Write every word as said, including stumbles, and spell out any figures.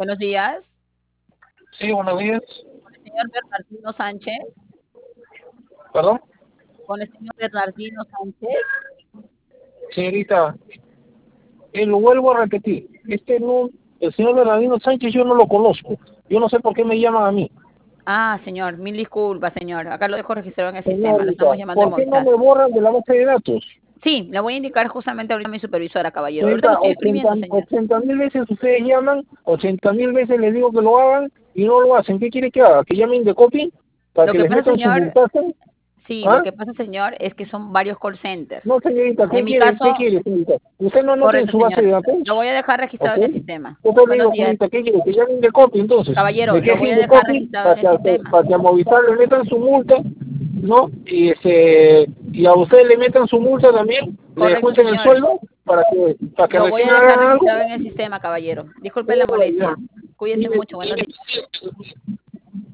Buenos días. Sí, buenos días. Con el señor Bernardino Sánchez. ¿Perdón? Con el señor Bernardino Sánchez. Señorita, eh, lo vuelvo a repetir. Este no, el señor Bernardino Sánchez yo no lo conozco. Yo no sé por qué me llaman a mí. Ah, señor, mil disculpas, señor. Acá lo dejo registrado en el sistema. Lo Señorita, estamos llamando de ¿por qué no Movistar. me borran de la base de datos? Sí, le voy a indicar justamente ahorita a mi supervisora, caballero. Ahorita lo Señorita, estoy ochenta, escribiendo, señor. ochenta mil veces ustedes llaman, ochenta mil veces les digo que lo hagan y no lo hacen. ¿Qué quiere que haga? ¿Que llamen de copy? ¿Para Lo que que les pasa, metan su señor, multazo? sí, lo ¿Ah? que pasa, señor, es que son varios call centers. No, señorita, En ¿qué mi quiere? ¿Qué caso, quiere, señorita? ¿Usted no anota en correcto, su base de señor. Lo datos? voy a dejar registrado ¿Ok? en el sistema. Entonces le Buenos digo, días. señorita, ¿qué quiere? Que llamen de copy, entonces. Caballero, Me lo voy quejen a de dejar copy registrado para en el que, a- sistema. para que a Movistar le metan su multa, ¿no? Y este y a usted le metan su multa también, le Correcto, descuenten el señor. sueldo para que para que Lo voy recién a dejar hagan algo. registrado en el sistema, caballero. Disculpe la Pero molestia. ya. Cuídese Y me- mucho. y Buenos días. me-